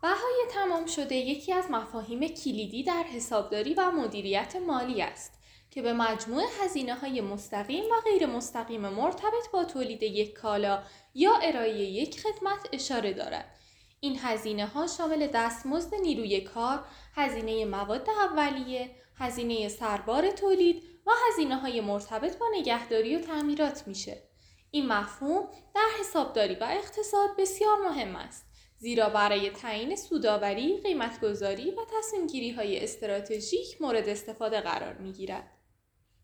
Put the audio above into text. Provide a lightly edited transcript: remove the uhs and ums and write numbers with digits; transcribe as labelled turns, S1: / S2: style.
S1: بهای تمام شده یکی از مفاهیم کلیدی در حسابداری و مدیریت مالی است که به مجموع هزینه‌های مستقیم و غیر مستقیم مرتبط با تولید یک کالا یا ارائه یک خدمت اشاره دارد. این هزینه‌ها شامل دستمزد نیروی کار، هزینه مواد اولیه، هزینه سربار تولید و هزینه‌های مرتبط با نگهداری و تعمیرات میشه. این مفهوم در حسابداری و اقتصاد بسیار مهم است، زیرا برای تعیین سودآوری، قیمت‌گذاری و تصمیم‌گیری‌های استراتژیک مورد استفاده قرار می‌گیرد.